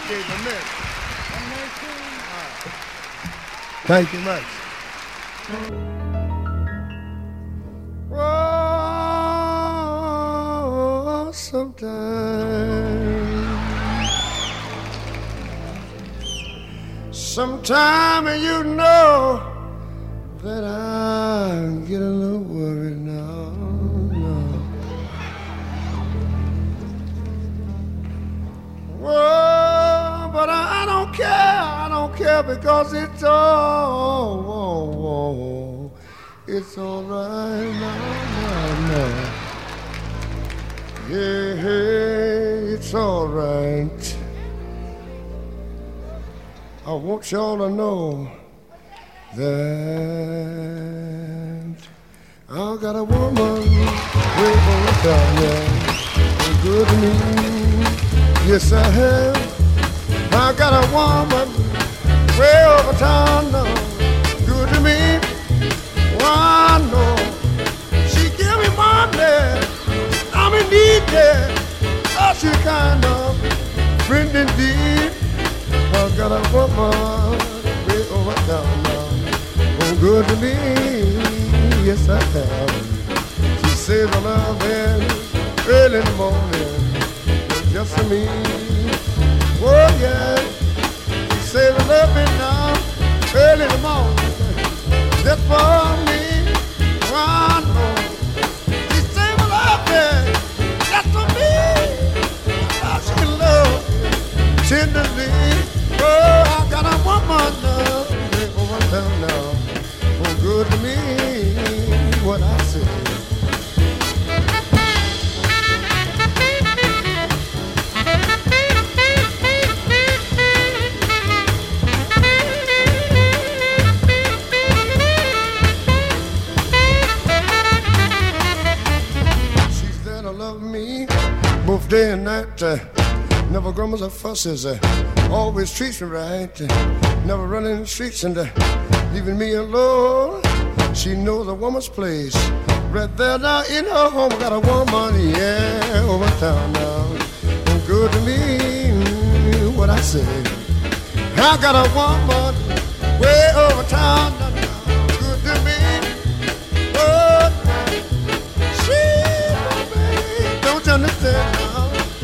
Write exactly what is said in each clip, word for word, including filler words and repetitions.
gave a minute. Thank you much. Oh, sometimes, sometime you know that I get a little worried now. No. Well, but I, I don't care. I don't care because it's all, oh, oh, it's all right now, now, now. Yeah, hey, it's all right. I want y'all to know that I got a woman way over down there, good to me. Yes, I have. I got a woman way over town now, good to me. Why no? She give me money, I'm in need there. Oh, she kind of friend indeed. I got a woman way over town now, oh, good to me. Yes, I have. She says I love him early in the morning, just for me. Oh, yeah. She says I love him now early in the morning, just for me. Why no? She says I love him just for me. How she love tenderly. Oh, I got a woman now, way over town now, oh, good to me, what I say. She's there to love me, both day and night, uh, never grumbles or fusses, uh, always treats me right, uh, never running the streets and uh, leaving me alone. She knows a woman's place right there now in her home. Got a woman, yeah, over town now, oh, good to me, what I say. I got a woman way over town now, good to me. Oh, she, baby, don't you understand now?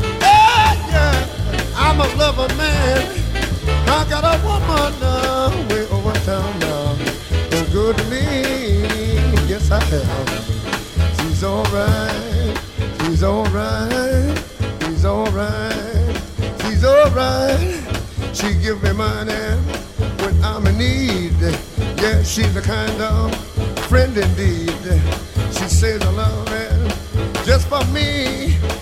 I'm a lover man. I got a woman now, way over town now, oh, good to me. Yes, I have. She's alright. She's alright. She's alright. She's alright. She give me money when I'm in need. Yeah, she's the kind of friend indeed. She says I love her just for me.